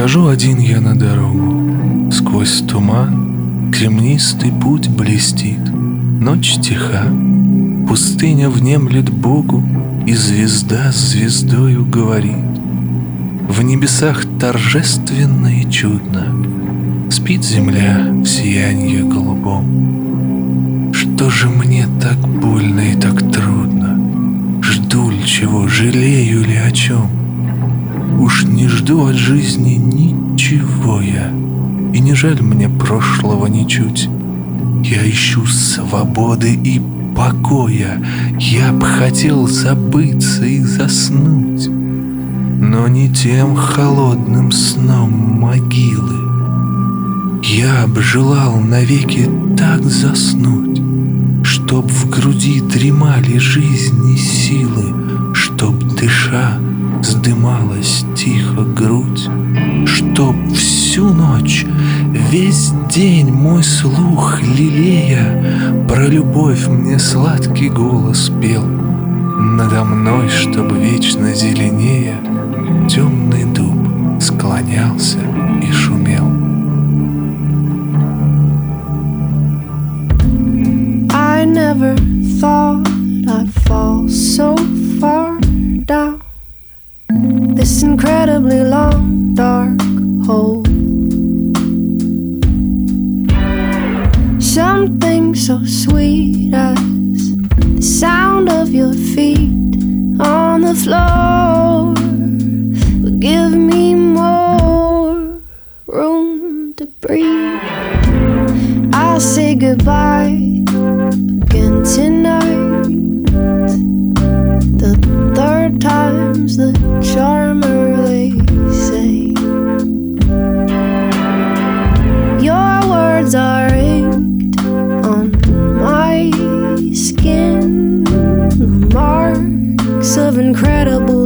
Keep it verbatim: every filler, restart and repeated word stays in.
Выхожу один я на дорогу. Сквозь туман кремнистый путь блестит. Ночь тиха, пустыня внемлет Богу, и звезда с звездою говорит. В небесах торжественно и чудно спит земля в сиянье голубом. Что же мне так больно и так трудно? Жду ли чего, жалею ли о чем? Уж не жду от жизни ничего я, и не жаль мне прошлого ничуть. Я ищу свободы и покоя, я б хотел забыться и заснуть, но не тем холодным сном могилы. Я б желал навеки так заснуть, чтоб в груди дремали жизни силы, чтоб, дыша, вздымалась тихо грудь, чтоб всю ночь, весь день мой слух лелея про любовь мне сладкий голос пел. Надо мной, чтоб вечно зеленея, темный дуб склонялся и шумел. I never thought I'd fall so far down this incredibly long, dark hole. Something so sweet as the sound of your feet on the floor will give me more room to breathe. I'll say goodbye again tonight. The third time's the charmer, they say. Your words are inked on my skin, the marks of incredible